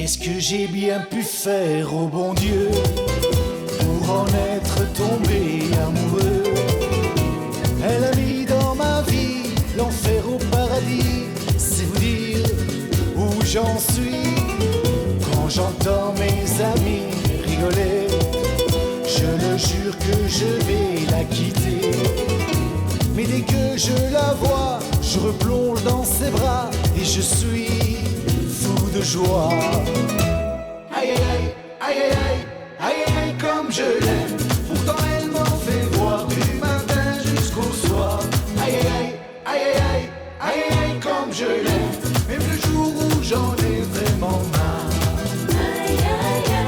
Qu'est-ce que j'ai bien pu faire au bon Dieu pour en être tombé amoureux? Elle a mis dans ma vie l'enfer au paradis, c'est vous dire où j'en suis. Quand j'entends mes amis rigoler, je le jure que je vais la quitter. Mais dès que je la vois, je replonge dans ses bras et je suis fou de joie. Aïe aïe aïe, aïe aïe aïe, aïe aïe comme je l'aime. Pourtant elle m'en fait voir du matin jusqu'au soir. Aïe aïe aïe, aïe aïe aïe, aïe comme je l'aime. Même le jour où j'en ai vraiment marre. Aïe aïe aïe.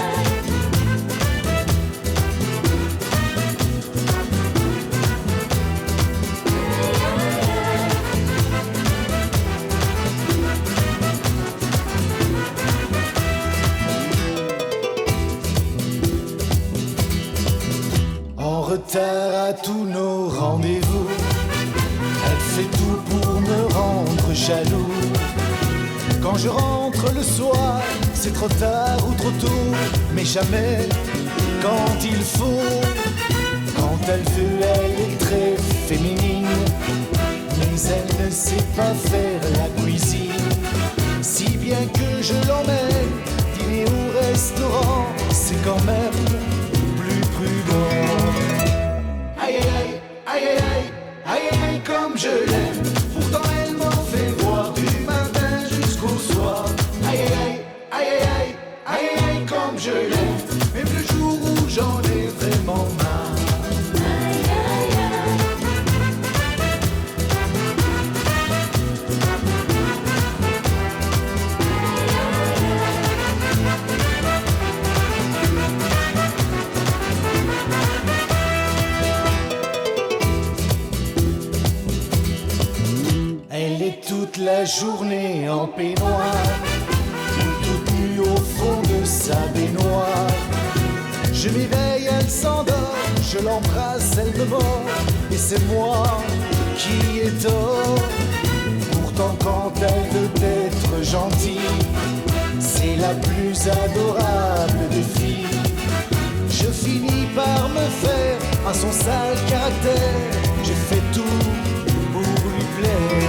Retard à tous nos rendez-vous, elle fait tout pour me rendre jaloux. Quand je rentre le soir, c'est trop tard ou trop tôt, mais jamais quand il faut. Quand elle veut, elle est très féminine, mais elle ne sait pas faire la cuisine. Si bien que je l'emmène dîner au restaurant, c'est quand même plus prudent. Aïe aïe aïe, aïe aïe aïe aïe comme je l'aime. Pourtant elle m'en fait voir du matin jusqu'au soir. Aïe aïe aïe aïe aïe aïe comme je l'aime. Même le jour où j'en ai vraiment marre. Aïe aïe Elle est toute la journée en peignoir, toute nue au fond de sa baignoire. Je m'éveille, elle s'endort, je l'embrasse, elle me mord, et c'est moi qui ai tort. Pourtant quand elle veut être gentille, c'est la plus adorable des filles. Je finis par me faire à son sale caractère, j'ai fait tout pour lui plaire.